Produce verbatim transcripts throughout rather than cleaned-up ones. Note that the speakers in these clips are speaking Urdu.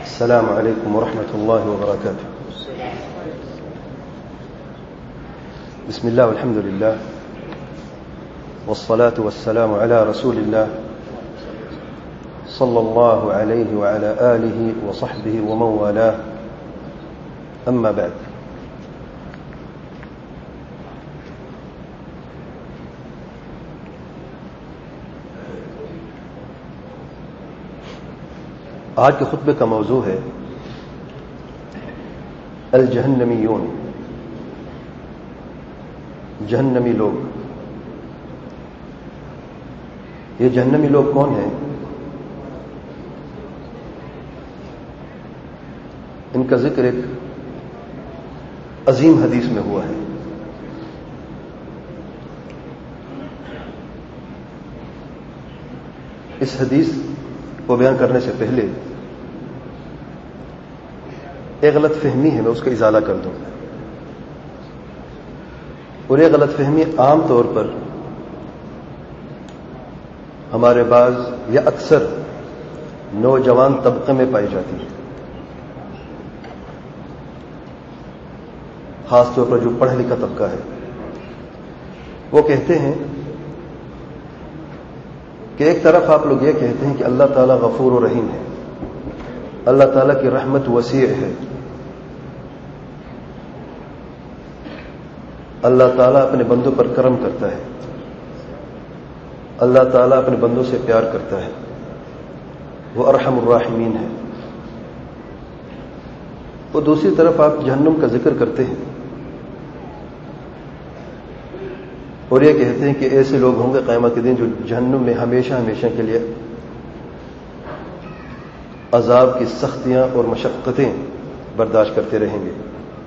السلام عليكم ورحمة الله وبركاته. بسم الله والحمد لله والصلاة والسلام على رسول الله صلى الله عليه وعلى آله وصحبه ومن والاه. أما بعد، آج کے خطبے کا موضوع ہے الجہنمیون، جہنمی لوگ. یہ جہنمی لوگ کون ہیں؟ ان کا ذکر ایک عظیم حدیث میں ہوا ہے. اس حدیث کو بیان کرنے سے پہلے ایک غلط فہمی ہے، میں اس کا ازالہ کر دوں. اور یہ غلط فہمی عام طور پر ہمارے بعض یا اکثر نوجوان طبقے میں پائی جاتی ہے، خاص طور پر جو پڑھا لکھا طبقہ ہے. وہ کہتے ہیں کہ ایک طرف آپ لوگ یہ کہتے ہیں کہ اللہ تعالیٰ غفور و رحیم ہے، اللہ تعالیٰ کی رحمت وسیع ہے، اللہ تعالیٰ اپنے بندوں پر کرم کرتا ہے، اللہ تعالیٰ اپنے بندوں سے پیار کرتا ہے، وہ ارحم الراحمین ہے. وہ دوسری طرف آپ جہنم کا ذکر کرتے ہیں اور یہ کہتے ہیں کہ ایسے لوگ ہوں گے قیامت کے دن جو جہنم میں ہمیشہ ہمیشہ کے لیے عذاب کی سختیاں اور مشقتیں برداشت کرتے رہیں گے.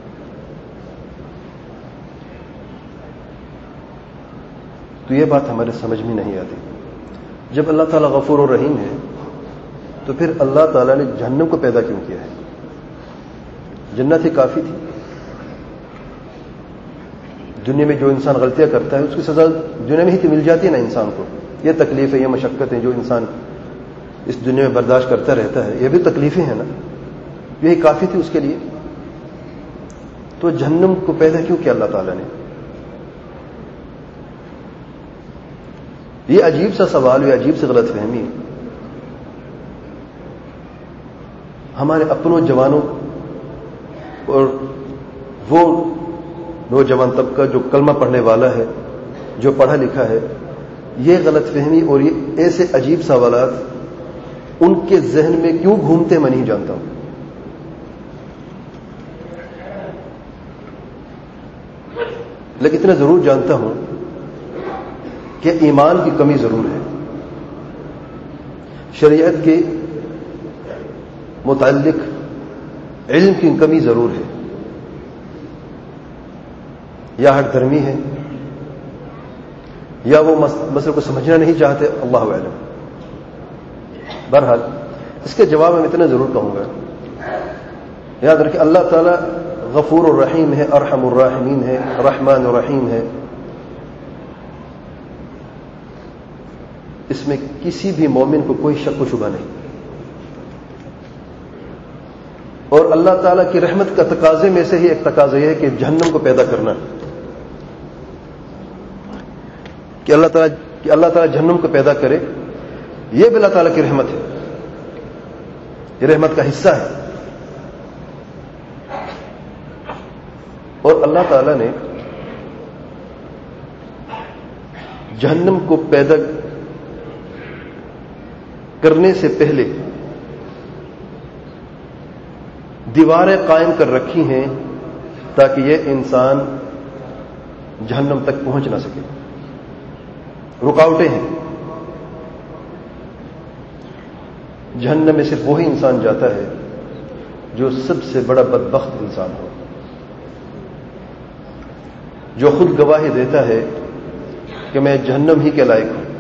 تو یہ بات ہمارے سمجھ میں نہیں آتی. جب اللہ تعالیٰ غفور و رحیم ہے تو پھر اللہ تعالیٰ نے جہنم کو پیدا کیوں کیا ہے؟ جنت ہی کافی تھی. دنیا میں جو انسان غلطیاں کرتا ہے اس کی سزا دنیا میں ہی تو مل جاتی ہے نا انسان کو. یہ تکلیفیں، یہ مشقتیں جو انسان اس دنیا میں برداشت کرتا رہتا ہے، یہ بھی تکلیفیں ہیں نا، یہی کافی تھی اس کے لیے. تو جہنم کو پیدا کیوں کیا اللہ تعالیٰ نے؟ یہ عجیب سا سوال، یہ عجیب سی غلط فہمی ہمارے اپنوں جوانوں اور وہ نوجوان طبقہ جو کلمہ پڑھنے والا ہے، جو پڑھا لکھا ہے، یہ غلط فہمی اور یہ ایسے عجیب سوالات ان کے ذہن میں کیوں گھومتے میں نہیں جانتا ہوں. لیکن اتنا ضرور جانتا ہوں کہ ایمان کی کمی ضرور ہے، شریعت کے متعلق علم کی کمی ضرور ہے، یا ہٹ دھرمی ہے یا وہ مسئلے کو سمجھنا نہیں چاہتے، اللہ اعلم. بہرحال اس کے جواب میں اتنا ضرور کہوں گا، یاد رکھیں اللہ تعالیٰ غفور الرحیم ہے، ارحم الراحمین ہے، رحمان الرحیم ہے. اس میں کسی بھی مومن کو کوئی شک و شبہ نہیں. اور اللہ تعالیٰ کی رحمت کا تقاضے میں سے ہی ایک تقاضا یہ ہے کہ جہنم کو پیدا کرنا، کہ اللہ تعالیٰ کہ اللہ تعالیٰ جہنم کو پیدا کرے. یہ بھی اللہ تعالیٰ کی رحمت ہے، یہ رحمت کا حصہ ہے. اور اللہ تعالیٰ نے جہنم کو پیدا کرنے سے پہلے دیواریں قائم کر رکھی ہیں تاکہ یہ انسان جہنم تک پہنچ نہ سکے. رکاوٹیں ہیں. جہنم میں صرف وہی انسان جاتا ہے جو سب سے بڑا بدبخت انسان ہو، جو خود گواہی دیتا ہے کہ میں جہنم ہی کے لائق ہوں،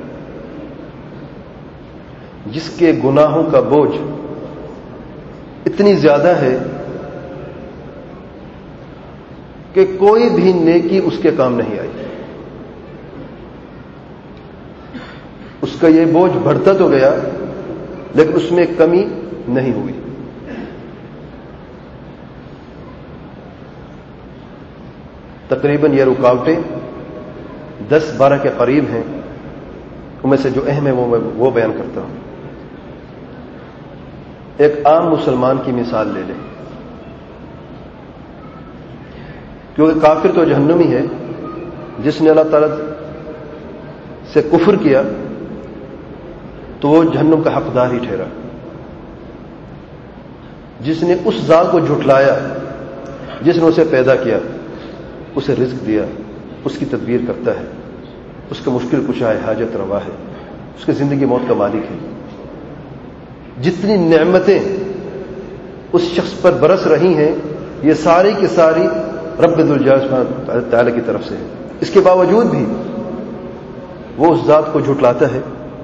جس کے گناہوں کا بوجھ اتنی زیادہ ہے کہ کوئی بھی نیکی اس کے کام نہیں آئی. اس کا یہ بوجھ بڑھتا تو گیا لیکن اس میں کمی نہیں ہوئی. تقریباً یہ رکاوٹیں دس بارہ کے قریب ہیں. ان میں سے جو اہم ہے وہ میں وہ بیان کرتا ہوں. ایک عام مسلمان کی مثال لے لیں, کیونکہ کافر تو جہنمی ہے. جس نے اللہ تعالیٰ سے کفر کیا تو وہ جہنم کا حقدار ہی ٹھہرا. جس نے اس ذات کو جھٹلایا جس نے اسے پیدا کیا, اسے رزق دیا, اس کی تدبیر کرتا ہے, اس کا مشکل کشا ہے, حاجت روا ہے, اس کی زندگی موت کا مالک ہے. جتنی نعمتیں اس شخص پر برس رہی ہیں یہ ساری کی ساری رب ذوالجلال تعالی کی طرف سے ہے. اس کے باوجود بھی وہ اس ذات کو جھٹلاتا ہے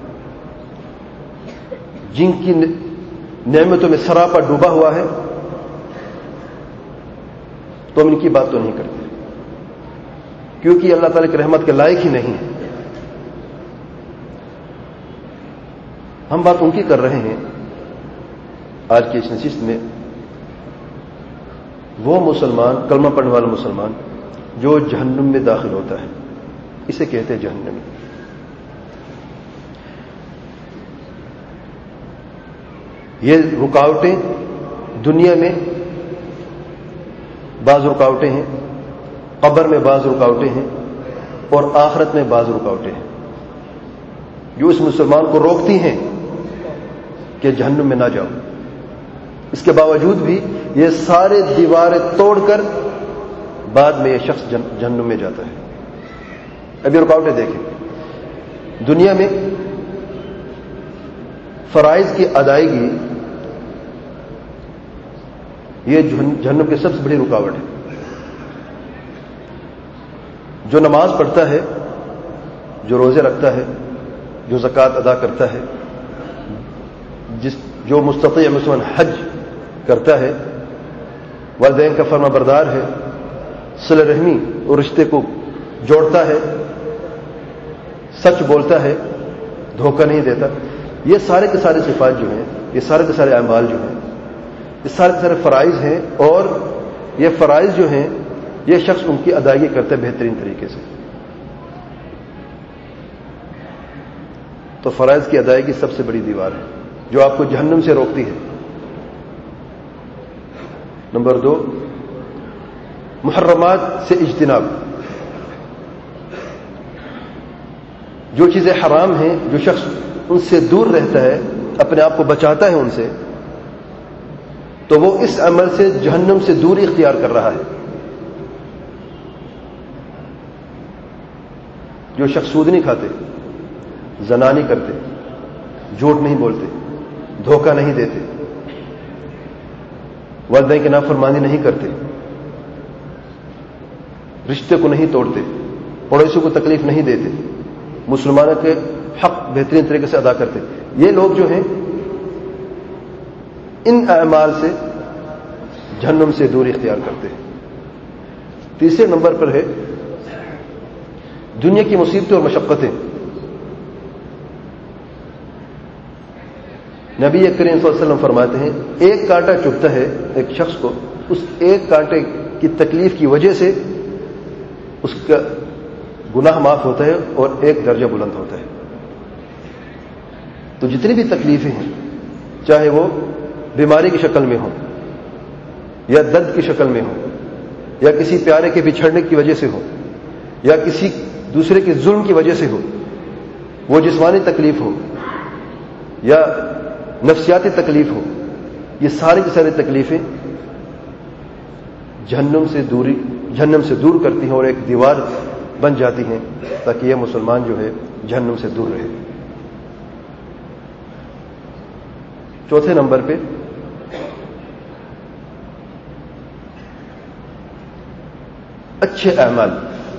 جن کی نعمتوں میں سراپا ڈوبا ہوا ہے, تو ہم ان کی بات تو نہیں کرتے کیونکہ یہ اللہ تعالی کی رحمت کے لائق ہی نہیں ہے. ہم بات ان کی کر رہے ہیں آج کی اس نشست میں, وہ مسلمان, کلمہ پڑھنے والا مسلمان جو جہنم میں داخل ہوتا ہے, اسے کہتے ہیں جہنمی. یہ رکاوٹیں دنیا میں بعض رکاوٹیں ہیں, قبر میں بعض رکاوٹیں ہیں, اور آخرت میں بعض رکاوٹیں ہیں جو اس مسلمان کو روکتی ہیں کہ جہنم میں نہ جاؤ. اس کے باوجود بھی یہ سارے دیواریں توڑ کر بعد میں یہ شخص جہنم میں جاتا ہے. ابھی رکاوٹیں دیکھیں. دنیا میں فرائض کی ادائیگی یہ جہنم کی سب سے بڑی رکاوٹ ہے. جو نماز پڑھتا ہے, جو روزے رکھتا ہے, جو زکوٰۃ ادا کرتا ہے, جس جو مستطیع مسلمان حج کرتا ہے, والدین کا فرما بردار ہے, صلہ رحمی اور رشتے کو جوڑتا ہے, سچ بولتا ہے, دھوکہ نہیں دیتا, یہ سارے کے سارے صفات جو ہیں, یہ سارے کے سارے اعمال جو ہیں, یہ سارے کے سارے فرائض ہیں, اور یہ فرائض جو ہیں یہ شخص ان کی ادائیگی کرتا ہے بہترین طریقے سے. تو فرائض کی ادائیگی سب سے بڑی دیوار ہے جو آپ کو جہنم سے روکتی ہے. نمبر دو, محرمات سے اجتناب. جو چیزیں حرام ہیں, جو شخص ان سے دور رہتا ہے, اپنے آپ کو بچاتا ہے ان سے, تو وہ اس عمل سے جہنم سے دوری اختیار کر رہا ہے. جو شخص سود نہیں کھاتے, زنا نہیں کرتے, جھوٹ نہیں بولتے, دھوکہ نہیں دیتے, والدین کی نافرمانی نہیں کرتے, رشتے کو نہیں توڑتے, پڑوسی کو تکلیف نہیں دیتے, مسلمانوں کے حق بہترین طریقے سے ادا کرتے, یہ لوگ جو ہیں ان اعمال سے جہنم سے دوری اختیار کرتے ہیں. تیسرے نمبر پر ہے دنیا کی مصیبتیں اور مشقتیں. نبی کریم صلی اللہ علیہ وسلم فرماتے ہیں ایک کانٹا چبھتا ہے ایک شخص کو, اس ایک کانٹے کی تکلیف کی وجہ سے اس کا گناہ معاف ہوتا ہے اور ایک درجہ بلند ہوتا ہے. تو جتنی بھی تکلیفیں ہیں, چاہے وہ بیماری کی شکل میں ہوں, یا درد کی شکل میں ہوں, یا کسی پیارے کے بچھڑنے کی وجہ سے ہو, یا کسی دوسرے کے ظلم کی وجہ سے ہو, وہ جسمانی تکلیف ہو یا نفسیاتی تکلیف ہو, یہ ساری کی ساری تکلیفیں جہنم سے دوری جہنم سے دور کرتی ہیں اور ایک دیوار بن جاتی ہیں تاکہ یہ مسلمان جو ہے جہنم سے دور رہے. چوتھے نمبر پہ اچھے اعمال.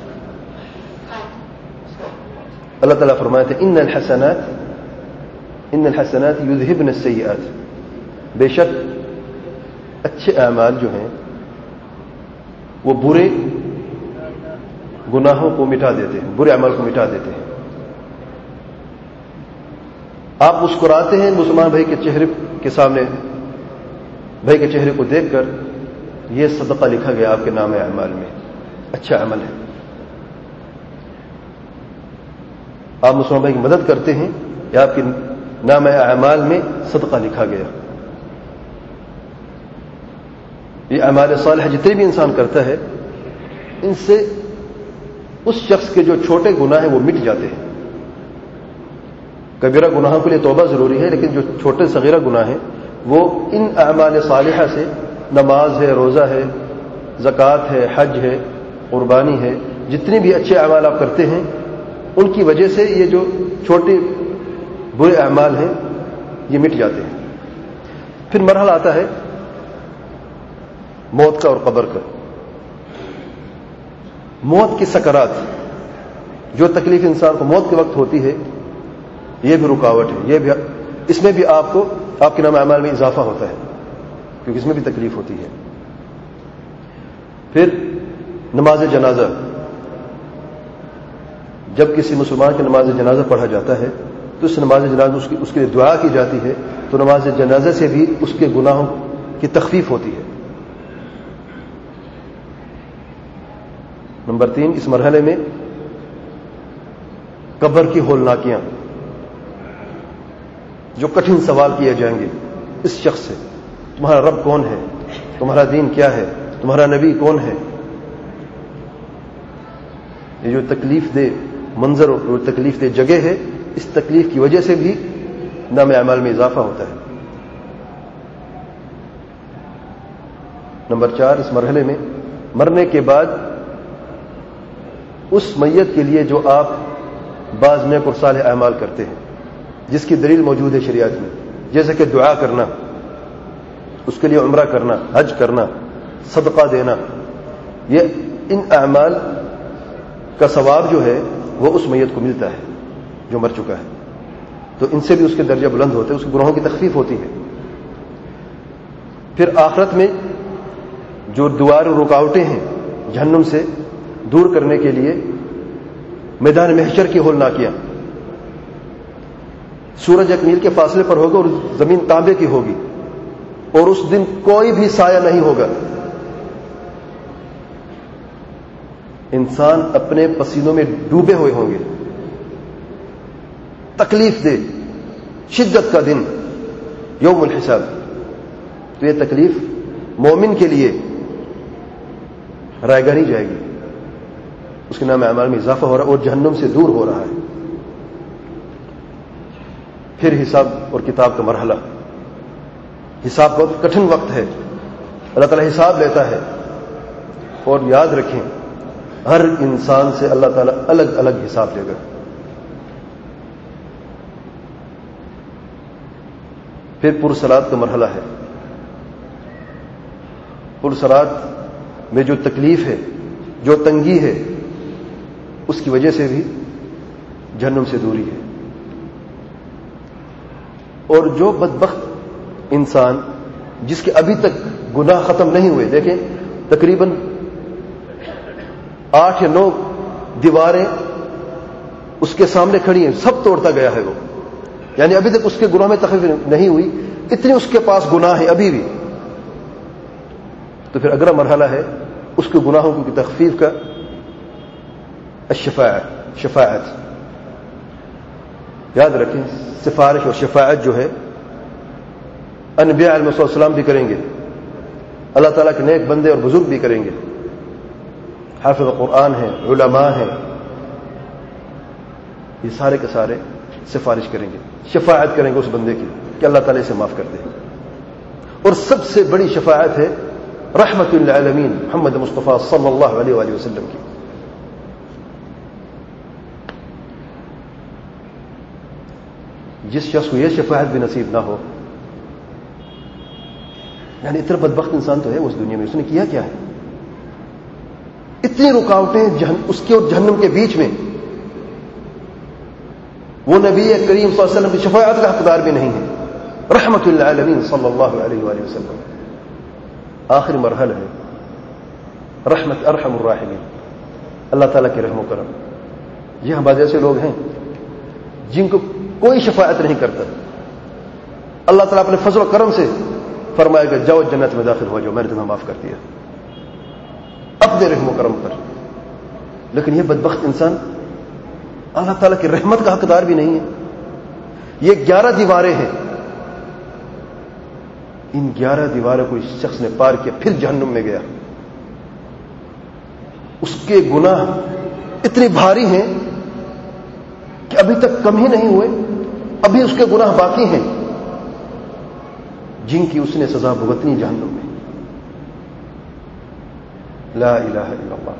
اللہ تعالیٰ فرماتے ہیں ان الحسنات ان الحسنات یذہبن السیئات, بے شک اچھے اعمال جو ہیں وہ برے گناہوں کو مٹا دیتے ہیں, برے اعمال کو مٹا دیتے ہیں. آپ مسکراتے ہیں مسلمان بھائی کے چہرے کے سامنے, بھائی کے چہرے کو دیکھ کر, یہ صدقہ لکھا گیا آپ کے نام اعمال میں. اچھا عمل ہے. آپ مسلمان بھائی کی مدد کرتے ہیں یا آپ کے نام اعمال میں صدقہ لکھا گیا. یہ اعمال صالحہ جتنے بھی انسان کرتا ہے ان سے اس شخص کے جو چھوٹے گناہ ہیں وہ مٹ جاتے ہیں. کبیرہ گناہوں کے لیے توبہ ضروری ہے، لیکن جو چھوٹے صغیرہ گناہ ہیں وہ ان اعمال صالحہ سے، نماز ہے، روزہ ہے، زکوٰۃ ہے، حج ہے، قربانی ہے، جتنے بھی اچھے اعمال آپ کرتے ہیں ان کی وجہ سے یہ جو چھوٹے برے اعمال ہیں یہ مٹ جاتے ہیں. پھر مرحلہ آتا ہے موت کا اور قبر کا. موت کی سکرات، جو تکلیف انسان کو موت کے وقت ہوتی ہے یہ بھی رکاوٹ ہے. یہ بھی اس میں بھی آپ کو آپ کے نام اعمال میں اضافہ ہوتا ہے کیونکہ اس میں بھی تکلیف ہوتی ہے. پھر نماز جنازہ، جب کسی مسلمان کی نماز جنازہ پڑھا جاتا ہے تو اس نماز جنازہ اس کی اس کے لیے دعا کی جاتی ہے، تو نماز جنازہ سے بھی اس کے گناہوں کی تخفیف ہوتی ہے. نمبر تین، اس مرحلے میں قبر کی ہولناکیاں، جو کٹھن سوال کیے جائیں گے اس شخص سے، تمہارا رب کون ہے، تمہارا دین کیا ہے، تمہارا نبی کون ہے. یہ جو تکلیف دہ منظر اور تکلیف دہ جگہ ہے، اس تکلیف کی وجہ سے بھی نام اعمال میں اضافہ ہوتا ہے. نمبر چار، اس مرحلے میں مرنے کے بعد اس میت کے لیے جو آپ بعض نیک اور صالح اعمال کرتے ہیں جس کی دلیل موجود ہے شریعت میں، جیسے کہ دعا کرنا، اس کے لیے عمرہ کرنا، حج کرنا، صدقہ دینا، یہ ان اعمال کا ثواب جو ہے وہ اس میت کو ملتا ہے جو مر چکا ہے. تو ان سے بھی اس کے درجہ بلند ہوتے ہیں، اس کے گناہوں کی تخفیف ہوتی ہے. پھر آخرت میں جو دوار و رکاوٹیں ہیں جہنم سے دور کرنے کے لیے میدان محشر کی ہولناکیاں. سورج ایک میل کے فاصلے پر ہوگا اور زمین تانبے کی ہوگی، اور اس دن کوئی بھی سایہ نہیں ہوگا. انسان اپنے پسینوں میں ڈوبے ہوئے ہوں گے. تکلیف دے شدت کا دن، یوم الحساب. تو یہ تکلیف مومن کے لیے رائے گاہ نہیں جائے گی، اس کے نام اعمال میں اضافہ ہو رہا ہے اور جہنم سے دور ہو رہا ہے. پھر حساب اور کتاب کا مرحلہ. حساب بہت کٹھن وقت ہے، اللہ تعالیٰ حساب لیتا ہے. اور یاد رکھیں ہر انسان سے اللہ تعالیٰ الگ الگ حساب لے گا. پھر پرصراط کا مرحلہ ہے. پرصراط میں جو تکلیف ہے، جو تنگی ہے، اس کی وجہ سے بھی جہنم سے دوری ہے. اور جو بدبخت انسان جس کے ابھی تک گناہ ختم نہیں ہوئے، دیکھیں تقریباً آٹھ یا نو دیواریں اس کے سامنے کھڑی ہیں، سب توڑتا گیا ہے وہ، یعنی ابھی تک اس کے گناہ میں تخفیف نہیں ہوئی، اتنے اس کے پاس گناہ ہے ابھی بھی. تو پھر اگلا مرحلہ ہے اس کے گناہوں کی تخفیف کا، الشفاعت، شفاعت. یاد رکھیں سفارش اور شفاعت جو ہے انبیاء علیہ السلام بھی کریں گے، اللہ تعالیٰ کے نیک بندے اور بزرگ بھی کریں گے، حافظ قرآن ہیں، علماء ہیں، یہ سارے کے سارے سفارش کریں گے، شفاعت کریں گے اس بندے کی کہ اللہ تعالیٰ اسے معاف کر دے. اور سب سے بڑی شفاعت ہے رحمت للعالمین محمد مصطفیٰ صلی اللہ علیہ وآلہ وسلم کی. جس شخص کو یہ شفاعت بھی نصیب نہ ہو، یعنی اتنا بدبخت انسان تو ہے اس دنیا میں، اس نے کیا کیا ہے؟ اتنی رکاوٹیں اس کے اور جہنم کے بیچ میں، وہ نبی کریم صلی اللہ علیہ وسلم کی شفاعت کا حقدار بھی نہیں ہے، رحمت للعالمین صلی اللہ علیہ وآلہ وسلم. آخری مرحلہ ہے رحمت ارحم الراحمین، اللہ تعالیٰ کے رحم و کرم. یہ ہم بعض ایسے لوگ ہیں جن کو کوئی شفاعت نہیں کرتا، اللہ تعالیٰ اپنے فضل و کرم سے فرمائے گا جاؤ جنت میں داخل ہو جاؤ، میں نے تمہیں معاف کر دیا اپنے رحم و کرم پر. لیکن یہ بدبخت انسان اللہ تعالیٰ کی رحمت کا حقدار بھی نہیں ہے. یہ گیارہ دیواریں ہیں, ان گیارہ دیواروں کو اس شخص نے پار کیا, پھر جہنم میں گیا. اس کے گناہ اتنے بھاری ہیں کہ ابھی تک کم ہی نہیں ہوئے, ابھی اس کے گناہ باقی ہیں جن کی اس نے سزا بھگتنی جہنم میں. لا الہ الا اللہ.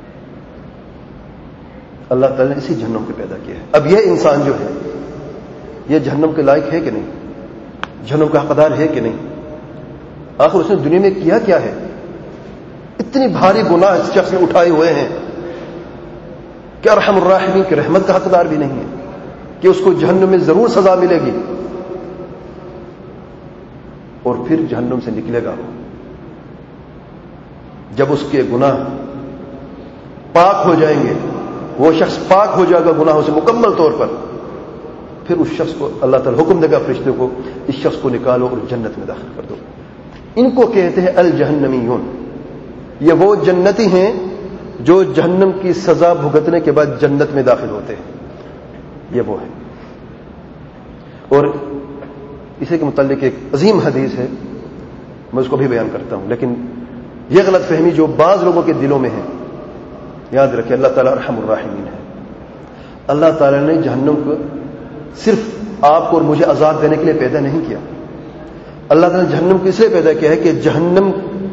اللہ تعالیٰ نے اسی جہنم کو پیدا کیا ہے. اب یہ انسان جو ہے یہ جہنم کے لائق ہے کہ نہیں, جہنم کا حقدار ہے کہ نہیں؟ آخر اس نے دنیا میں کیا کیا ہے؟ اتنی بھاری گناہ اس شخص نے اٹھائے ہوئے ہیں کہ ارحم الراحمین کی رحمت کا حقدار بھی نہیں ہے کہ اس کو جہنم میں ضرور سزا ملے گی, اور پھر جہنم سے نکلے گا. جب اس کے گناہ پاک ہو جائیں گے, وہ شخص پاک ہو جائے گا گناہوں سے مکمل طور پر, پھر اس شخص کو اللہ تعالیٰ حکم دے گا فرشتے کو, اس شخص کو نکالو اور جنت میں داخل کر دو. ان کو کہتے ہیں الجہنمیون. یہ وہ جنتی ہیں جو جہنم کی سزا بھگتنے کے بعد جنت میں داخل ہوتے ہیں, یہ وہ ہے. اور اسی کے متعلق ایک عظیم حدیث ہے, میں اس کو بھی بیان کرتا ہوں, لیکن یہ غلط فہمی جو بعض لوگوں کے دلوں میں ہے, یاد رکھیں اللہ تعالیٰ ارحم الراحمین ہے. اللہ تعالیٰ نے جہنم کو صرف آپ کو اور مجھے عذاب دینے کے لیے پیدا نہیں کیا. اللہ تعالیٰ نے جہنم کو اس لیے پیدا کیا ہے کہ جہنم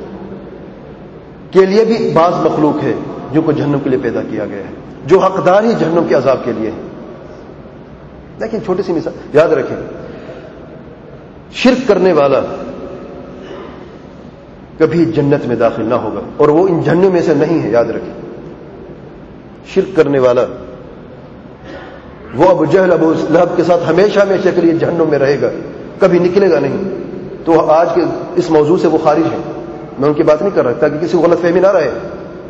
کے لیے بھی بعض مخلوق ہے جن کو جہنم کے لیے پیدا کیا گیا ہے, جو حقدار ہی جہنم کے عذاب کے لیے ہے. لیکن چھوٹی سی مثال یاد رکھیں, شرک کرنے والا کبھی جنت میں داخل نہ ہوگا, اور وہ ان جہنم میں سے نہیں ہے. یاد رکھیں, شرک کرنے والا وہ ابو جہل ابو لہب کے ساتھ ہمیشہ ہمیشہ کے لیے جہنم میں رہے گا, کبھی نکلے گا نہیں. تو آج کے اس موضوع سے وہ خارج ہے, میں ان کی بات نہیں کر رہا تاکہ کسی کو غلط فہمی نہ رہے.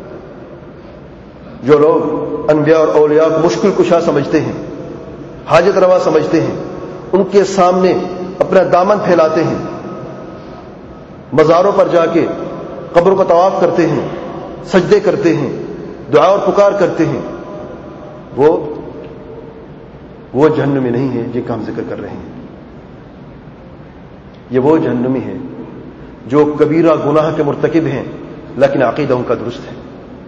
جو لوگ انبیاء اور اولیاء کو مشکل کشا سمجھتے ہیں, حاجت روا سمجھتے ہیں, ان کے سامنے اپنا دامن پھیلاتے ہیں, مزاروں پر جا کے قبروں کا طواف کرتے ہیں, سجدے کرتے ہیں, دعا اور پکار کرتے ہیں, وہ وہ جہنمی نہیں ہے جن کا ہم ذکر کر رہے ہیں. یہ وہ جہنمی ہے جو کبیرہ گناہ کے مرتکب ہیں لیکن عقیدہ ان کا درست ہے,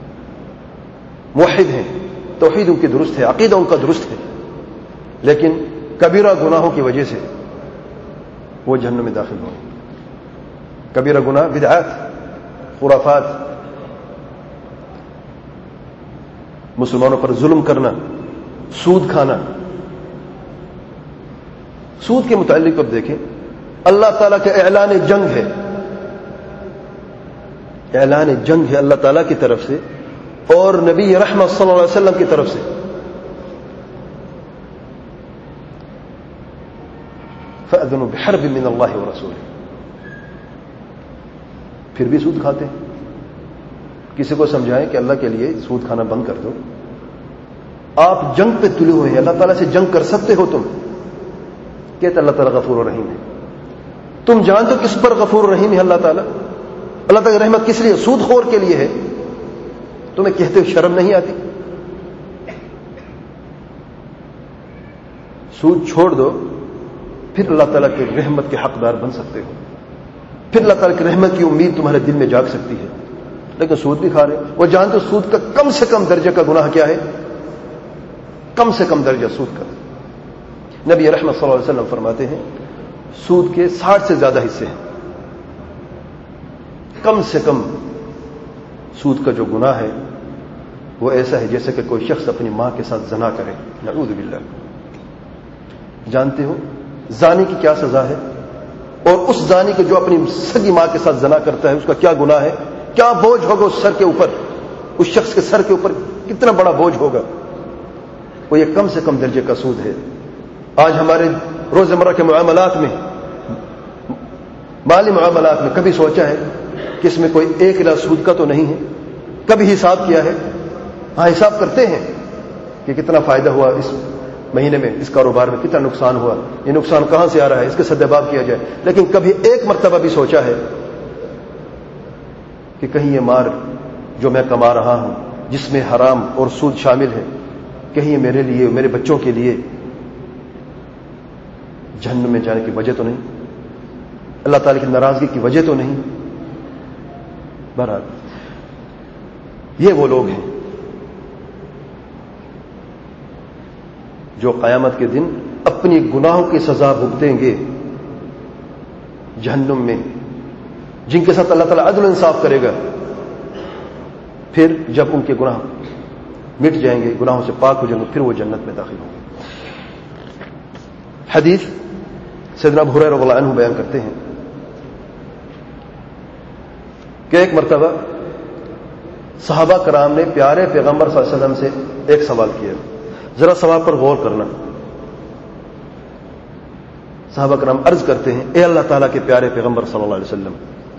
موحد ہیں, توحید ان کی درست ہے, عقیدہ ان کا درست ہے, لیکن کبیرہ گناہوں کی وجہ سے وہ جہنم میں داخل ہوں. کبیرہ گناہ بدعات, خرافات, مسلمانوں پر ظلم کرنا, سود کھانا. سود کے متعلق اب دیکھیں, اللہ تعالیٰ کا اعلان جنگ ہے, اعلان جنگ ہے اللہ تعالیٰ کی طرف سے اور نبی رحمت صلی اللہ علیہ وسلم کی طرف سے. فَأَذَنُوا بِحَرْبٍ مِّنَ اللَّهِ وَرَسُولِهِ. پھر بھی سود کھاتے ہیں. کسی کو سمجھائیں کہ اللہ کے لیے سود کھانا بند کر دو, آپ جنگ پہ تلے ہوئے ہیں, اللہ تعالیٰ سے جنگ کر سکتے ہو تم, کہتے اللہ تعالیٰ غفور و رحیم ہے. تم جانتے ہو کس پر غفور و رحیم ہے اللہ تعالیٰ؟ اللہ تعالیٰ کی رحمت کس لیے؟ سود خور کے لیے ہے. تمہیں کہتے ہو شرم نہیں آتی؟ سود چھوڑ دو, پھر اللہ تعالیٰ کی رحمت کے حقدار بن سکتے ہو, پھر اللہ تعالیٰ کی رحمت کی امید تمہارے دل میں جاگ سکتی ہے. لیکن سود بھی کھا رہے. وہ جانتے ہو سود کا کم سے کم درجے کا گناہ کیا ہے؟ کم سے کم درجہ سود کا. نبی رحمت صلی اللہ علیہ وسلم فرماتے ہیں سود کے ساٹھ سے زیادہ حصے ہیں. کم سے کم سود کا جو گناہ ہے وہ ایسا ہے جیسے کہ کوئی شخص اپنی ماں کے ساتھ زنا کرے. نعوذ باللہ. جانتے ہو زانی کی کیا سزا ہے؟ اور اس زانی کو جو اپنی سگی ماں کے ساتھ زنا کرتا ہے اس کا کیا گناہ ہے؟ کیا بوجھ ہوگا اس سر کے اوپر, اس شخص کے سر کے اوپر کتنا بڑا بوجھ ہوگا؟ وہ یہ کم سے کم درجے کا سود ہے. آج ہمارے روزمرہ کے معاملات میں, مالی معاملات میں کبھی سوچا ہے کہ اس میں کوئی ایک لا سود کا تو نہیں ہے؟ کبھی حساب کیا ہے؟ ہاں حساب کرتے ہیں کہ کتنا فائدہ ہوا اس مہینے میں, اس کاروبار میں کتنا نقصان ہوا, یہ نقصان کہاں سے آ رہا ہے, اس کے سدباب کیا جائے. لیکن کبھی ایک مرتبہ بھی سوچا ہے کہ کہیں یہ مار جو میں کما رہا ہوں جس میں حرام اور سود شامل ہے، کہیں یہ میرے لیے میرے بچوں کے لیے جہنم میں جانے کی وجہ تو نہیں، اللہ تعالی کی ناراضگی کی وجہ تو نہیں؟ بہرحال یہ وہ لوگ ہیں جو قیامت کے دن اپنی گناہوں کی سزا بھگتیں گے جہنم میں، جن کے ساتھ اللہ تعالیٰ عدل و انصاف کرے گا. پھر جب ان کے گناہ مٹ جائیں گے، گناہوں سے پاک ہو جائیں گے، پھر وہ جنت میں داخل ہوں گے. حدیث سیدنا ابو ہریرہ رضی اللہ عنہ بیان کرتے ہیں کہ ایک مرتبہ صحابہ کرام نے پیارے پیغمبر صلی اللہ علیہ وسلم سے ایک سوال کیا. ذرا سوال پر غور کرنا. صحابہ کرام عرض کرتے ہیں، اے اللہ تعالیٰ کے پیارے پیغمبر صلی اللہ علیہ وسلم،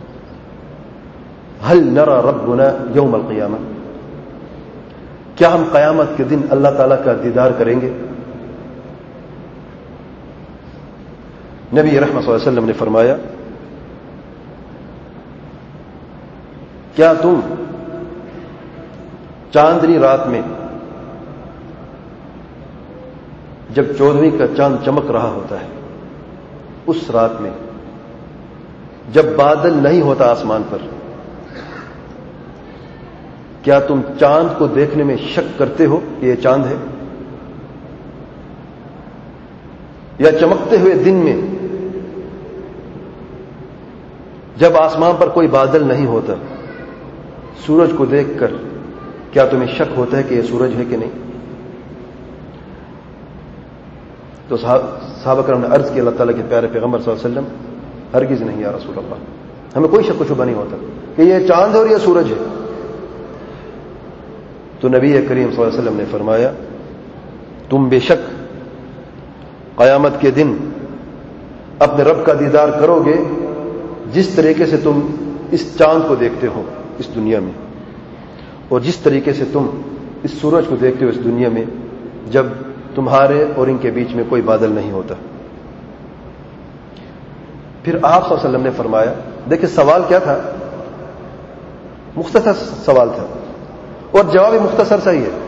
هل نرى ربنا یوم القیامہ، کیا ہم قیامت کے دن اللہ تعالیٰ کا دیدار کریں گے؟ نبی رحمت صلی اللہ علیہ وسلم نے فرمایا، کیا تم چاندنی رات میں جب چودھویں کا چاند چمک رہا ہوتا ہے، اس رات میں جب بادل نہیں ہوتا آسمان پر، کیا تم چاند کو دیکھنے میں شک کرتے ہو کہ یہ چاند ہے؟ یا چمکتے ہوئے دن میں جب آسمان پر کوئی بادل نہیں ہوتا، سورج کو دیکھ کر کیا تمہیں شک ہوتا ہے کہ یہ سورج ہے کہ نہیں؟ تو صحابہ کرام نے عرض کی، اللہ تعالیٰ کے پیارے پیغمبر صلی اللہ علیہ وسلم، ہرگز نہیں یا رسول اللہ، ہمیں کوئی شک و شبہ نہیں ہوتا کہ یہ چاند ہے اور یہ سورج ہے. تو نبی کریم صلی اللہ علیہ وسلم نے فرمایا، تم بے شک قیامت کے دن اپنے رب کا دیدار کرو گے جس طریقے سے تم اس چاند کو دیکھتے ہو اس دنیا میں، اور جس طریقے سے تم اس سورج کو دیکھتے ہو اس دنیا میں جب تمہارے اور ان کے بیچ میں کوئی بادل نہیں ہوتا. پھر آپ صلی اللہ علیہ وسلم نے فرمایا، دیکھیں سوال کیا تھا، مختصر سوال تھا اور جواب مختصر سا ہی ہے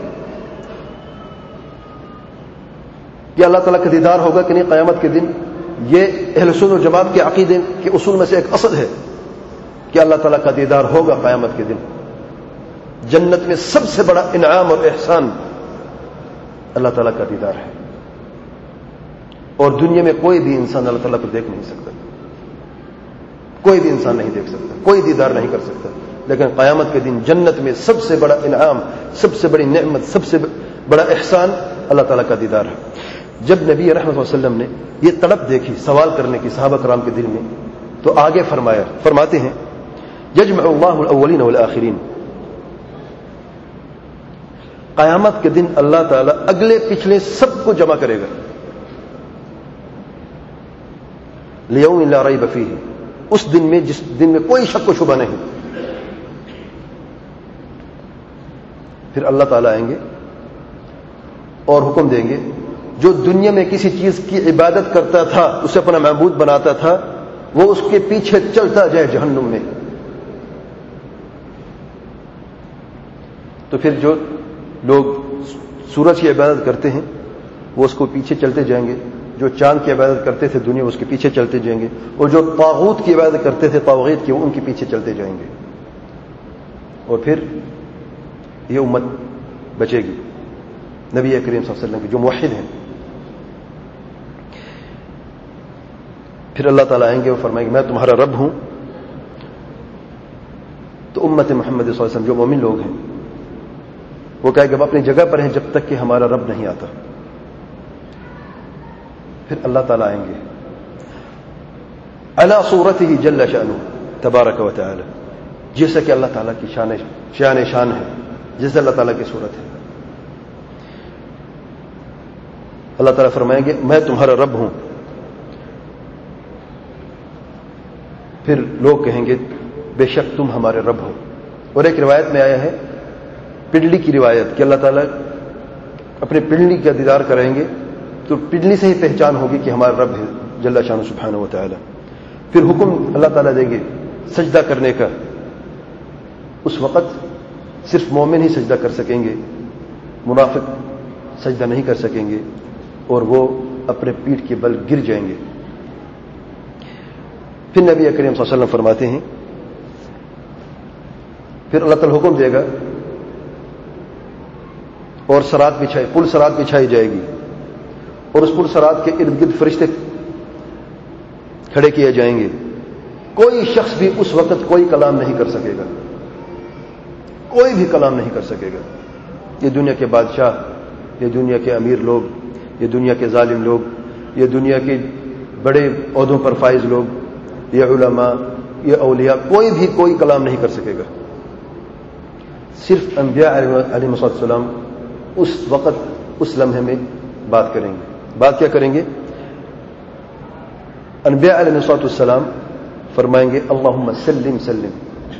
کہ اللہ تعالیٰ کا دیدار ہوگا کہ نہیں قیامت کے دن. یہ اہل سنت و جماعت کے عقیدے کے اصول میں سے ایک اصل ہے کہ اللہ تعالیٰ کا دیدار ہوگا قیامت کے دن. جنت میں سب سے بڑا انعام اور احسان اللہ تعالیٰ کا دیدار ہے، اور دنیا میں کوئی بھی انسان اللہ تعالیٰ کو دیکھ نہیں سکتا، کوئی بھی انسان نہیں دیکھ سکتا، کوئی دیدار نہیں کر سکتا. لیکن قیامت کے دن جنت میں سب سے بڑا انعام، سب سے بڑی نعمت، سب سے بڑا احسان اللہ تعالیٰ کا دیدار ہے. جب نبی رحمۃ اللہ علیہ وسلم نے یہ تڑپ دیکھی سوال کرنے کی صحابہ کرام کے دل میں، تو آگے فرمایا، فرماتے ہیں، یجمع اللہ الاولین والآخرین، قیامت کے دن اللہ تعالیٰ اگلے پچھلے سب کو جمع کرے گا. لیوم لا ریب فیہ، اس دن میں جس دن میں کوئی شک و شبہ نہیں. پھر اللہ تعالیٰ آئیں گے اور حکم دیں گے، جو دنیا میں کسی چیز کی عبادت کرتا تھا، اسے اپنا معبود بناتا تھا، وہ اس کے پیچھے چلتا جائے جہنم میں. تو پھر جو لوگ سورج کی عبادت کرتے ہیں وہ اس کو پیچھے چلتے جائیں گے، جو چاند کی عبادت کرتے تھے دنیا اس کے پیچھے چلتے جائیں گے، اور جو طاغوت کی عبادت کرتے تھے طاغوت کی، وہ ان کے پیچھے چلتے جائیں گے. اور پھر یہ امت بچے گی نبی کریم صلی اللہ علیہ وسلم کی جو موحد ہیں. پھر اللہ تعالیٰ آئیں گے اور فرمائیں گے، میں تمہارا رب ہوں. تو امت محمد صلی اللہ علیہ وسلم جو مومن لوگ ہیں وہ کہے کہ ہم اپنی جگہ پر ہیں جب تک کہ ہمارا رب نہیں آتا. پھر اللہ تعالیٰ آئیں گے علی صورتہ جل شأنہ تبارک و تعالی، جیسا کہ اللہ تعالیٰ کی شان شان شان ہے، جیسے اللہ تعالیٰ کی صورت ہے. اللہ تعالیٰ فرمائیں گے میں تمہارا رب ہوں. پھر لوگ کہیں گے بے شک تم ہمارے رب ہو. اور ایک روایت میں آیا ہے، پنڈلی کی روایت، کہ اللہ تعالیٰ اپنے پنڈلی کا دیدار کریں گے تو پنڈلی سے ہی پہچان ہوگی کہ ہمارا رب ہے جل شانہ سبحانہ و تعالی. پھر حکم اللہ تعالیٰ دیں گے سجدہ کرنے کا. اس وقت صرف مومن ہی سجدہ کر سکیں گے، منافق سجدہ نہیں کر سکیں گے اور وہ اپنے پیٹھ کے بل گر جائیں گے۔ پھر نبی کریم صلی اللہ علیہ وسلم فرماتے ہیں پھر اللہ تعالیٰ حکم دے گا اور صراط بچھائی پل صراط بچھائی جائے گی اور اس پل صراط کے ارد گرد فرشتے کھڑے کیے جائیں گے۔ کوئی شخص بھی اس وقت کوئی کلام نہیں کر سکے گا، کوئی بھی کلام نہیں کر سکے گا۔ یہ دنیا کے بادشاہ، یہ دنیا کے امیر لوگ، یہ دنیا کے ظالم لوگ، یہ دنیا کے بڑے عہدوں پر فائز لوگ، یہ علماء، یہ اولیاء، کوئی بھی کوئی کلام نہیں کر سکے گا۔ صرف انبیاء علیہ السلام اس وقت اس لمحے میں بات کریں گے۔ بات کیا کریں گے؟ انبیاء علیہ السلام فرمائیں گے اللہم سلم سلم،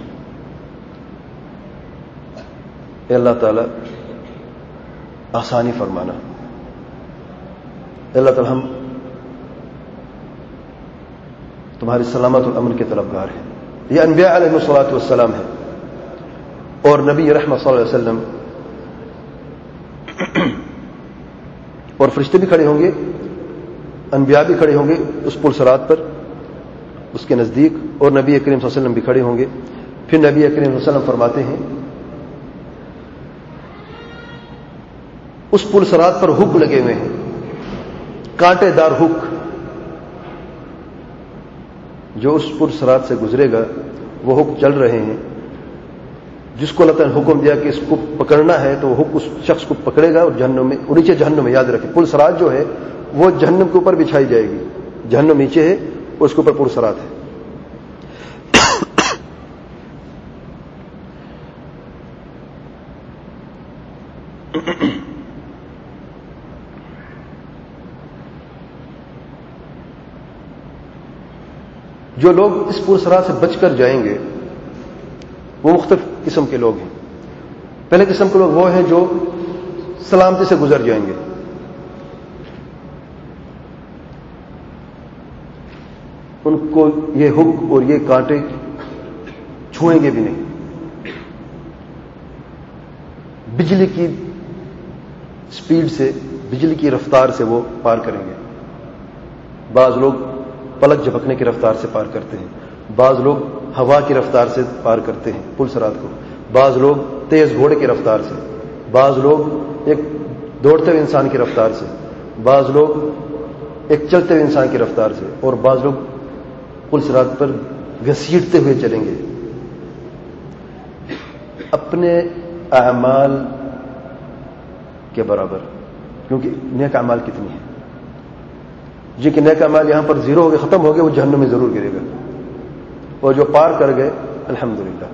اے اللہ تعالی آسانی فرمانا، اے اللہ تعالی ہم تمہاری سلامت الامن کے طلبگار ہیں۔ یہ انبیاء علیہ السلام ہے اور نبی رحمت صلی اللہ علیہ وسلم اور فرشتے بھی کھڑے ہوں گے، انبیاء بھی کھڑے ہوں گے اس پل صراط پر اس کے نزدیک، اور نبی کریم صلی اللہ علیہ وسلم بھی کھڑے ہوں گے۔ پھر نبی کریم صلی اللہ علیہ وسلم فرماتے ہیں اس پل صراط پر ہک لگے ہوئے ہیں، کانٹے دار ہک، جو اس پل صراط سے گزرے گا وہ ہک چل رہے ہیں۔ جس کو اللہ تعالیٰ نے حکم دیا کہ اس کو پکڑنا ہے تو وہ ہک اس شخص کو پکڑے گا اور جہنم میں، اور نیچے جہنم میں، یاد رکھیں پل صراط جو ہے وہ جہنم کے اوپر بچھائی جائے گی، جہنم نیچے ہے اور اس کے اوپر پل صراط ہے۔ جو لوگ اس پل صراط سے بچ کر جائیں گے وہ مختلف قسم کے لوگ ہیں۔ پہلے قسم کے لوگ وہ ہیں جو سلامتی سے گزر جائیں گے، ان کو یہ ہک اور یہ کانٹے چھوئیں گے بھی نہیں، بجلی کی سپیڈ سے، بجلی کی رفتار سے وہ پار کریں گے۔ بعض لوگ پلک جھپکنے کی رفتار سے پار کرتے ہیں، بعض لوگ ہوا کی رفتار سے پار کرتے ہیں پل صراط کو، بعض لوگ تیز گھوڑے کی رفتار سے، بعض لوگ ایک دوڑتے ہوئے انسان کی رفتار سے، بعض لوگ ایک چلتے ہوئے انسان کی رفتار سے، اور بعض لوگ پل صراط پر گھسیٹتے ہوئے چلیں گے۔ اپنے اعمال کے برابر، کیونکہ نیک اعمال کتنی ہیں، جن کے نیک اعمال یہاں پر زیرو ہو گئے، ختم ہو گئے، وہ جہنم میں ضرور گرے گا، اور جو پار کر گئے الحمدللہ۔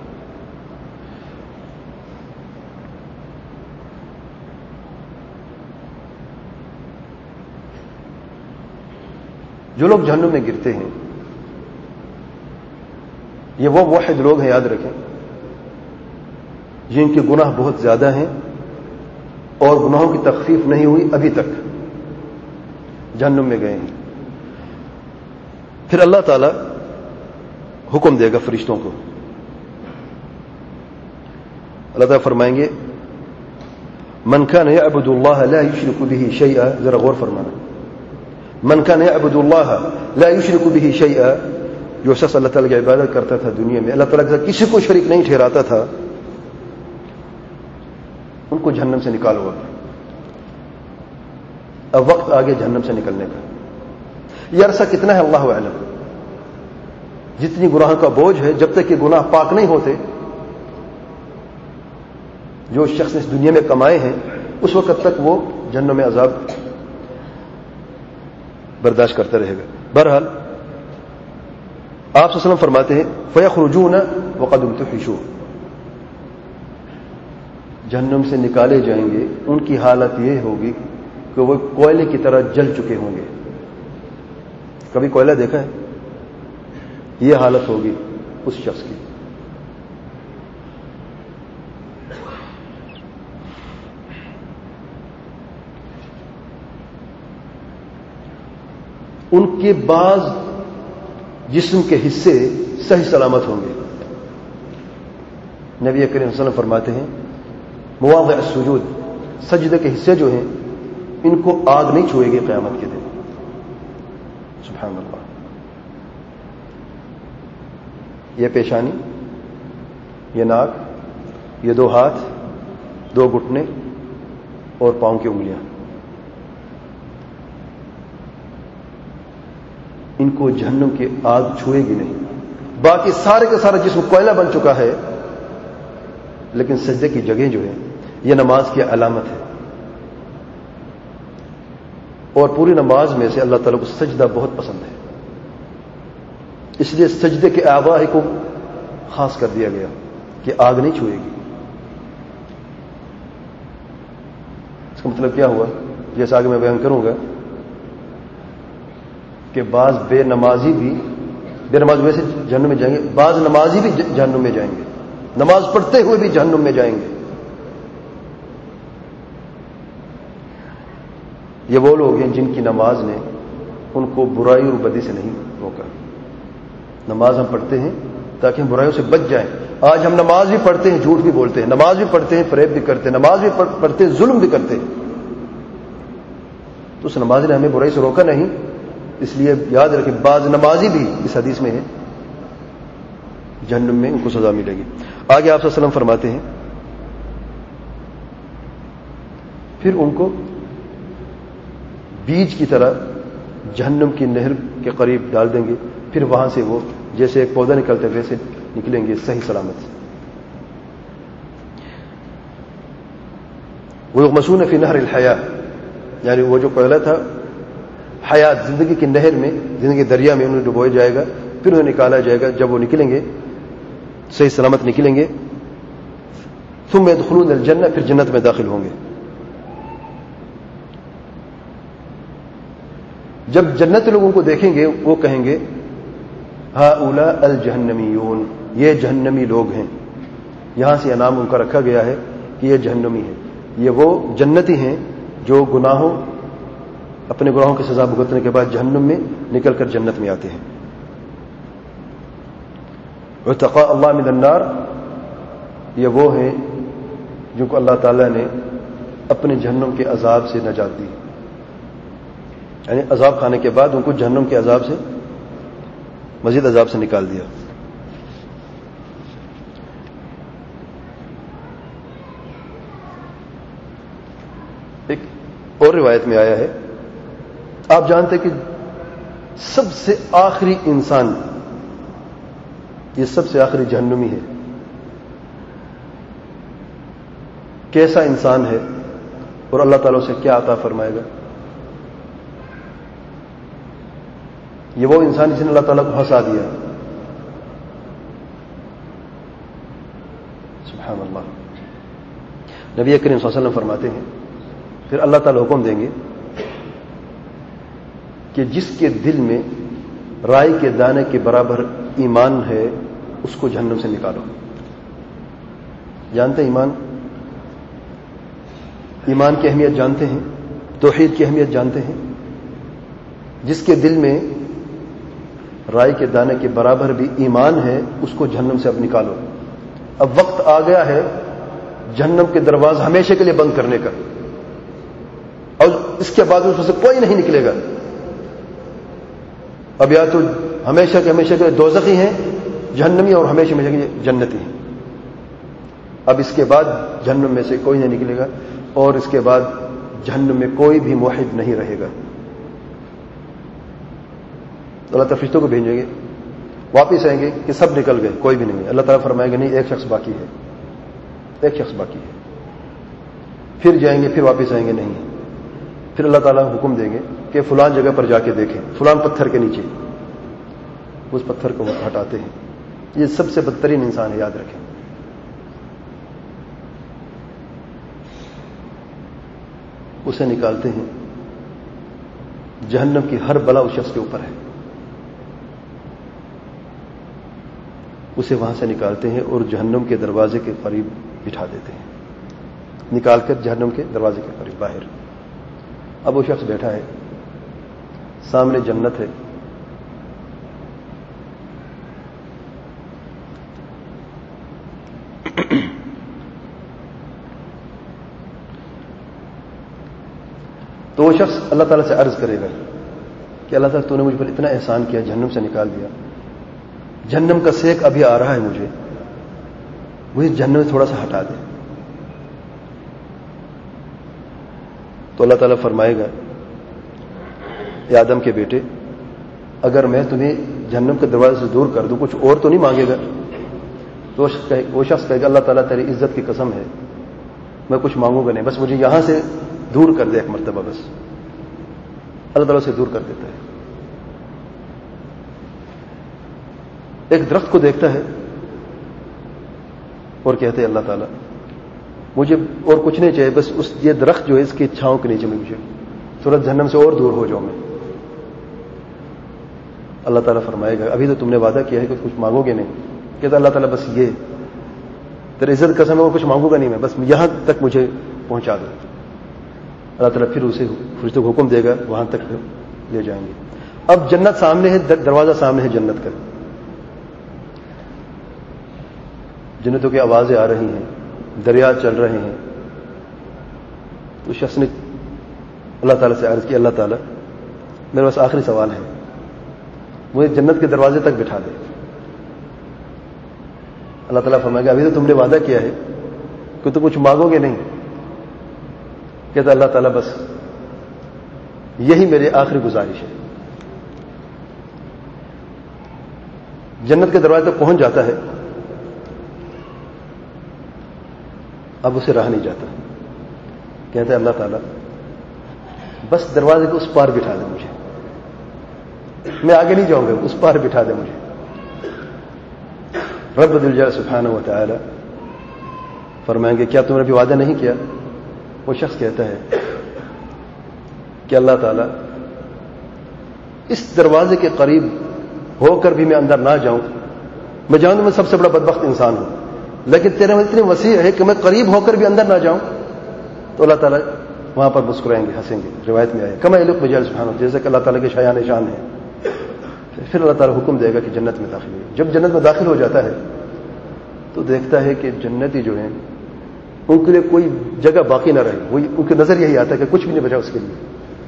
جو لوگ جہنم میں گرتے ہیں یہ وہ موحد لوگ ہیں، یاد رکھیں، جن کے گناہ بہت زیادہ ہیں اور گناہوں کی تخفیف نہیں ہوئی ابھی تک، جہنم میں گئے ہیں۔ پھر اللہ تعالی حکم دے گا فرشتوں کو، اللہ تعالیٰ فرمائیں گے من كان يعبد الله لا يشرك به شيئا، ذرا غور فرمانا، من كان يعبد الله لا يشرك به شيئا، جو شخص اللہ تعالیٰ کی عبادت کرتا تھا دنیا میں، اللہ تعالیٰ کے ساتھ کسی کو شریک نہیں ٹھہراتا تھا، ان کو جہنم سے نکال ہوا۔ اب وقت آگے جہنم سے نکلنے کا، یہ عرصہ کتنا ہے اللہ اعلم، جتنی گناہ کا بوجھ ہے، جب تک کہ گناہ پاک نہیں ہوتے، جو شخص نے اس دنیا میں کمائے ہیں اس وقت تک وہ جہنم میں عذاب برداشت کرتا رہے گا۔ بہرحال آپ صلی اللہ علیہ وسلم فرماتے ہیں فَيَخْرُجُونَ وَقَدْ امْتُحِشُوا، جہنم سے نکالے جائیں گے، ان کی حالت یہ ہوگی کہ وہ کوئلے کی طرح جل چکے ہوں گے۔ کبھی کوئلہ دیکھا ہے؟ یہ حالت ہوگی اس شخص کی۔ ان کے بعض جسم کے حصے صحیح سلامت ہوں گے، نبی کریم صلی اللہ علیہ وسلم فرماتے ہیں مواضع السجود، سجدے کے حصے جو ہیں ان کو آگ نہیں چھوئے گی قیامت کے دن. سبحان اللہ. یہ پیشانی، یہ ناک، یہ دو ہاتھ، دو گھٹنے اور پاؤں کی انگلیاں، ان کو جہنم کی آگ چھوئے گی نہیں. باقی سارے کا سارا جسم کوئلہ بن چکا ہے، لیکن سجدے کی جگہ جو ہے یہ نماز کی علامت ہے. اور پوری نماز میں سے اللہ تعالیٰ کو سجدہ بہت پسند ہے، اس لیے سجدے کے اعضاء کو خاص کر دیا گیا کہ آگ نہیں چھوئے گی. اس کا مطلب کیا ہوا؟ جیسا آگے میں بیان کروں گا کہ بعض بے نمازی بھی بے نماز ویسے جہنم میں جائیں گے، بعض نمازی بھی جہنم میں جائیں گے، نماز پڑھتے ہوئے بھی جہنم میں جائیں گے. یہ وہ لوگ ہیں جن کی نماز نے ان کو برائی اور بدی سے نہیں روکا. نماز ہم پڑھتے ہیں تاکہ ہم برائیوں سے بچ جائیں. آج ہم نماز بھی پڑھتے ہیں، جھوٹ بھی بولتے ہیں، نماز بھی پڑھتے ہیں، فریب بھی کرتے ہیں، نماز بھی پڑھتے ہیں، ظلم بھی کرتے ہیں. تو اس نماز نے ہمیں برائی سے روکا نہیں. اس لیے یاد رکھیں بعض نمازی بھی اس حدیث میں ہے جہنم میں ان کو سزا ملے گی. آگے آپ صلی اللہ علیہ وسلم فرماتے ہیں پھر ان کو بیج کی طرح جہنم کی نہر کے قریب ڈال دیں گے، پھر وہاں سے وہ جیسے ایک پودا نکلتے ویسے نکلیں گے صحیح سلامت. وہ مسون فی نہر الحیاء، یعنی وہ جو پہلا تھا حیات، زندگی کی نہر میں، زندگی دریا میں انہیں ڈبویا جائے گا، پھر انہیں نکالا جائے گا. جب وہ نکلیں گے صحیح سلامت نکلیں گے، ثم يدخلون الجنہ، پھر جنت میں داخل ہوں گے. جب جنت لوگوں کو دیکھیں گے وہ کہیں گے ہؤلاء الجہنمیون، یہ جہنمی لوگ ہیں. یہاں سے انعام ان کا رکھا گیا ہے کہ یہ جہنمی ہیں. یہ وہ جنتی ہیں جو گناہوں اپنے گناہوں کی سزا بھگتنے کے بعد جہنم میں نکل کر جنت میں آتے ہیں. عتقاء اللہ من النار، یہ وہ ہیں جن کو اللہ تعالیٰ نے اپنے جہنم کے عذاب سے نجات دی، یعنی عذاب کھانے کے بعد ان کو جہنم کے عذاب سے، مزید عذاب سے نکال دیا. ایک اور روایت میں آیا ہے، آپ جانتے کہ سب سے آخری انسان، یہ سب سے آخری جہنمی ہے. کیسا انسان ہے اور اللہ تعالیٰ سے کیا عطا فرمائے گا؟ یہ وہ انسان جس نے اللہ تعالیٰ کو ہنسا دیا. سبحان اللہ. نبی کریم صلی اللہ علیہ وسلم فرماتے ہیں پھر اللہ تعالیٰ حکم دیں گے کہ جس کے دل میں رائی کے دانے کے برابر ایمان ہے اس کو جہنم سے نکالو. جانتے ہیں ایمان ایمان کی اہمیت جانتے ہیں، توحید کی اہمیت جانتے ہیں. جس کے دل میں رائی کے دانے کے برابر بھی ایمان ہے اس کو جہنم سے اب نکالو. اب وقت آ گیا ہے جہنم کے دروازے ہمیشہ کے لیے بند کرنے کا، اور اس کے بعد اس میں سے کوئی نہیں نکلے گا. اب یا تو ہمیشہ کے ہمیشہ کے دوزخی ہیں جہنمی، اور ہمیشہ ہمیشہ کے جنتی ہیں. اب اس کے بعد جہنم میں سے کوئی نہیں نکلے گا، اور اس کے بعد جہنم میں کوئی بھی موحد نہیں رہے گا. اللہ تعالیٰ فرشتوں کو بھیجیں گے، واپس آئیں گے کہ سب نکل گئے، کوئی بھی نہیں ہے. اللہ تعالیٰ فرمائیں گے نہیں، ایک شخص باقی ہے، ایک شخص باقی ہے. پھر جائیں گے، پھر واپس آئیں گے، نہیں. پھر اللہ تعالیٰ حکم دیں گے کہ فلان جگہ پر جا کے دیکھیں، فلان پتھر کے نیچے. اس پتھر کو ہٹاتے ہیں. یہ سب سے بدترین انسان ہے، یاد رکھیں. اسے نکالتے ہیں. جہنم کی ہر بلا اس شخص کے اوپر ہے. اسے وہاں سے نکالتے ہیں اور جہنم کے دروازے کے قریب بٹھا دیتے ہیں، نکال کر جہنم کے دروازے کے قریب باہر. اب وہ شخص بیٹھا ہے، سامنے جنت ہے، تو وہ شخص اللہ تعالیٰ سے عرض کرے گا کہ اللہ تعالیٰ تو نے مجھ پر اتنا احسان کیا، جہنم سے نکال دیا، جہنم کا سیک ابھی آ رہا ہے، مجھے مجھے جہنم سے تھوڑا سا ہٹا دے. تو اللہ تعالیٰ فرمائے گا اے آدم کے بیٹے، اگر میں تمہیں جہنم کے دروازے سے دور کر دوں، کچھ اور تو نہیں مانگے گا؟ تو وہ شخص کہے گا اللہ تعالیٰ تیری عزت کی قسم ہے، میں کچھ مانگوں گا نہیں، بس مجھے یہاں سے دور کر دے ایک مرتبہ. بس اللہ تعالیٰ سے دور کر دیتا ہے. ایک درخت کو دیکھتا ہے اور کہتے ہیں اللہ تعالیٰ مجھے اور کچھ نہیں چاہیے، بس اس یہ درخت جو ہے اس کی چھاؤں کے نیچے میں مجھے تھوڑا جہنم سے اور دور ہو جاؤں میں. اللہ تعالیٰ فرمائے گا ابھی تو تم نے وعدہ کیا ہے کہ کچھ مانگو گے نہیں. کہتا اللہ تعالیٰ بس یہ تیری عزت قسم ہے، اور کچھ مانگوں گا نہیں میں، بس یہاں تک مجھے پہنچا دو. اللہ تعالیٰ پھر اسے فرشتوں کو حکم دے گا، وہاں تک لے جائیں گے. اب جنت سامنے ہے، دروازہ سامنے ہے جنت کا. جنتوں کی آوازیں آ رہی ہیں، دریا چل رہے ہیں. تو شخص نے اللہ تعالیٰ سے عرض کیا اللہ تعالیٰ میرے پاس آخری سوال ہے، مجھے جنت کے دروازے تک بٹھا دے. اللہ تعالیٰ فرمائے گا ابھی تو تم نے وعدہ کیا ہے کہ تم کچھ مانگو گے نہیں. کہتا اللہ تعالیٰ بس یہی میری آخری گزارش ہے. جنت کے دروازے تک پہنچ جاتا ہے. اب اسے رہا نہیں جاتا. کہتا ہے اللہ تعالیٰ بس دروازے کو اس پار بٹھا دے مجھے، میں آگے نہیں جاؤں گا، اس پار بٹھا دے مجھے. رب الجلال سبحانہ و تعالی فرمائیں گے کیا تم نے ابھی وعدہ نہیں کیا؟ وہ شخص کہتا ہے کہ اللہ تعالیٰ اس دروازے کے قریب ہو کر بھی میں اندر نہ جاؤں، میں جانوں میں سب سے بڑا بدبخت انسان ہوں، لیکن تیرے میں اتنی وسیع ہے کہ میں قریب ہو کر بھی اندر نہ جاؤں. تو اللہ تعالیٰ وہاں پر مسکرائیں گے، ہنسیں گے. روایت میں آئے کما یلق بجلال سبحانہ، جیسے کہ اللہ تعالیٰ کے شایان شان ہے. پھر اللہ تعالیٰ حکم دے گا کہ جنت میں داخل ہو. جب جنت میں داخل ہو جاتا ہے تو دیکھتا ہے کہ جنتی جو ہیں ان کے لیے کوئی جگہ باقی نہ رہی. وہی ان کی نظر یہی آتا ہے کہ کچھ بھی نہیں بچا اس کے لیے.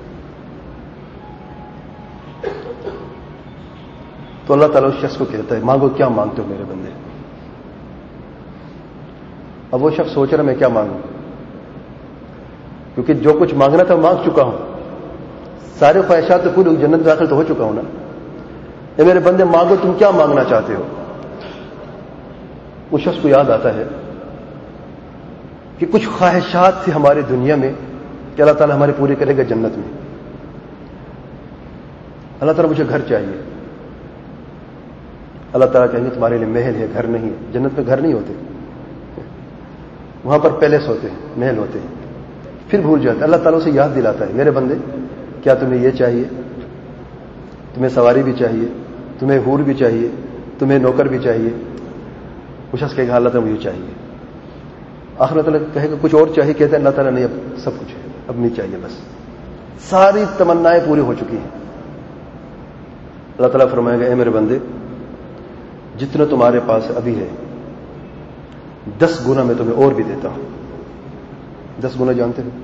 تو اللہ تعالیٰ اس شخص کو کہتا ہے مانگو کیا مانگتے ہو میرے بندے. اب وہ شخص سوچ رہا میں کیا مانگوں، کیونکہ جو کچھ مانگنا تھا مانگ چکا ہوں، سارے خواہشات تو پوری جنت داخل تو ہو چکا ہوں نا. اے میرے بندے مانگو تم کیا مانگنا چاہتے ہو. اس شخص کو یاد آتا ہے کہ کچھ خواہشات تھی ہماری دنیا میں کہ اللہ تعالیٰ ہماری پوری کرے گا جنت میں. اللہ تعالیٰ مجھے گھر چاہیے. اللہ تعالیٰ کہیں گے تمہارے لیے محل ہے، گھر نہیں ہے. جنت میں گھر نہیں ہوتے، وہاں پر پیلس ہوتے ہیں، محل ہوتے ہیں. پھر بھول جاتے. اللہ تعالیٰ اسے یاد دلاتا ہے میرے بندے کیا تمہیں یہ چاہیے، تمہیں سواری بھی چاہیے، تمہیں حور بھی چاہیے، تمہیں نوکر بھی چاہیے. وہ شخص کہے گا اللہ تعالیٰ مجھے چاہیے. آخر اللہ تعالیٰ کہے گا کچھ اور چاہیے. کہتے ہیں اللہ تعالیٰ نہیں اب سب کچھ ہے، اب نہیں چاہیے، بس ساری تمنائیں پوری ہو چکی ہیں. اللہ تعالیٰ فرمائے گا اے میرے بندے جتنا تمہارے پاس ابھی ہے دس گنا میں تمہیں اور بھی دیتا ہوں. دس گنا جانتے ہو؟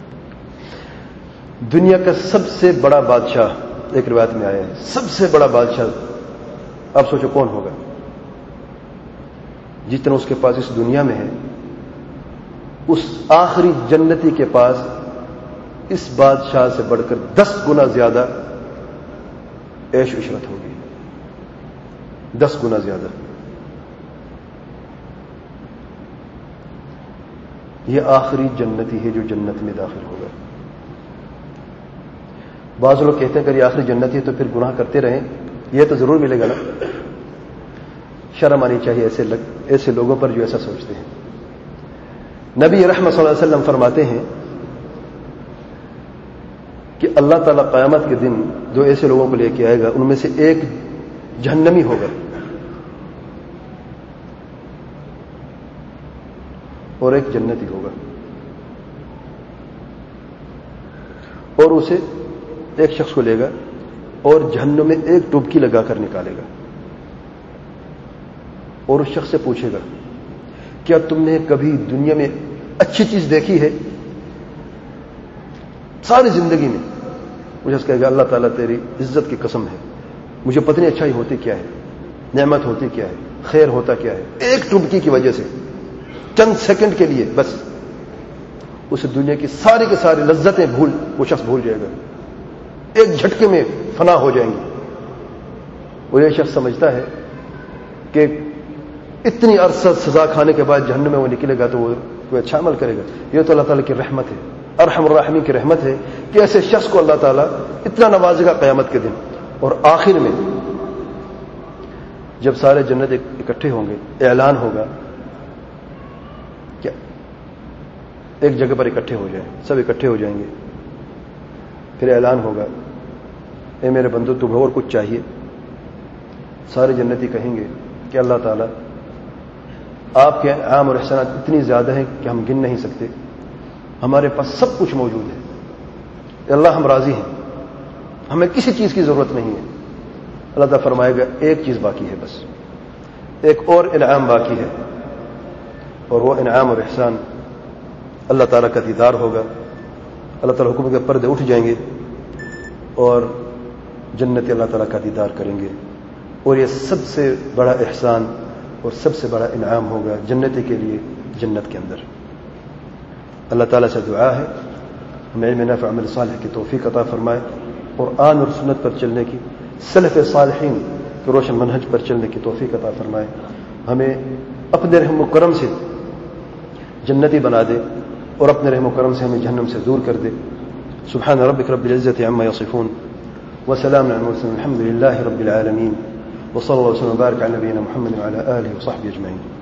دنیا کا سب سے بڑا بادشاہ، ایک روایت میں آیا ہے سب سے بڑا بادشاہ، آپ سوچو کون ہوگا؟ جتنا اس کے پاس اس دنیا میں ہے اس آخری جنتی کے پاس اس بادشاہ سے بڑھ کر دس گنا زیادہ عیش عشرت ہوگی. دس گنا زیادہ. یہ آخری جنتی ہے جو جنت میں داخل ہوگا. بعض لوگ کہتے ہیں کہ یہ آخری جنتی ہے تو پھر گناہ کرتے رہیں، یہ تو ضرور ملے گا نا. شرم آنی چاہیے ایسے لگ ایسے لوگوں پر جو ایسا سوچتے ہیں. نبی رحمت صلی اللہ علیہ وسلم فرماتے ہیں کہ اللہ تعالیٰ قیامت کے دن جو ایسے لوگوں کو لے کے آئے گا ان میں سے ایک جہنمی ہوگا اور ایک جنتی ہوگا، اور اسے ایک شخص کو لے گا اور جہنم میں ایک ڈبکی لگا کر نکالے گا اور اس شخص سے پوچھے گا کیا تم نے کبھی دنیا میں اچھی چیز دیکھی ہے؟ ساری زندگی میں مجھے اس کہے گا اللہ تعالیٰ تیری عزت کی قسم ہے، مجھے پتہ نہیں اچھائی ہوتی کیا ہے، نعمت ہوتی کیا ہے، خیر ہوتا کیا ہے، ایک ٹبکی کی وجہ سے چند سیکنڈ کے لیے بس اسے دنیا کی ساری کے ساری لذتیں بھول وہ شخص بھول جائے گا، ایک جھٹکے میں فنا ہو جائیں گی. اور یہ شخص سمجھتا ہے کہ اتنی عرصہ سزا کھانے کے بعد جہنم میں وہ نکلے گا تو وہ کوئی اچھا عمل کرے گا. یہ تو اللہ تعالیٰ کی رحمت ہے، ارحم الراحمین کی رحمت ہے کہ ایسے شخص کو اللہ تعالیٰ اتنا نوازے گا قیامت کے دن. اور آخر میں جب سارے جنت اکٹھے ہوں گے، اعلان ہوگا کیا ایک جگہ پر اکٹھے ہو جائیں، سب اکٹھے ہو جائیں گے. پھر اعلان ہوگا اے میرے بندو تمہیں اور کچھ چاہیے؟ سارے جنتی کہیں گے کہ اللہ تعالیٰ آپ کے انعام اور احسانات اتنی زیادہ ہیں کہ ہم گن نہیں سکتے، ہمارے پاس سب کچھ موجود ہے، اللہ ہم راضی ہیں، ہمیں کسی چیز کی ضرورت نہیں ہے. اللہ تعالیٰ فرمائے گا ایک چیز باقی ہے، بس ایک اور انعام باقی ہے، اور وہ انعام اور احسان اللہ تعالیٰ کا دیدار ہوگا. اللہ تعالیٰ حکم کے پردے اٹھ جائیں گے اور جنت اللہ تعالیٰ کا دیدار کریں گے. اور یہ سب سے بڑا احسان اور سب سے بڑا انعام ہوگا جنتی کے لیے جنت کے اندر. اللہ تعالیٰ سے دعا ہے ہمیں علم نافع عمل صالح کی توفیق عطا فرمائے، قرآن اور سنت پر چلنے کی، سلف صالحین کے روشن منہج پر چلنے کی توفیق عطا فرمائے. ہمیں اپنے رحم و کرم سے جنتی بنا دے اور اپنے رحم و کرم سے ہمیں جہنم سے دور کر دے. سبحان ربک رب العزة عما يصفون وسلام على المرسلين الحمد لله رب العالمين وصلى الله وسلم وبارك على نبينا محمد وعلى آله وصحبه أجمعين.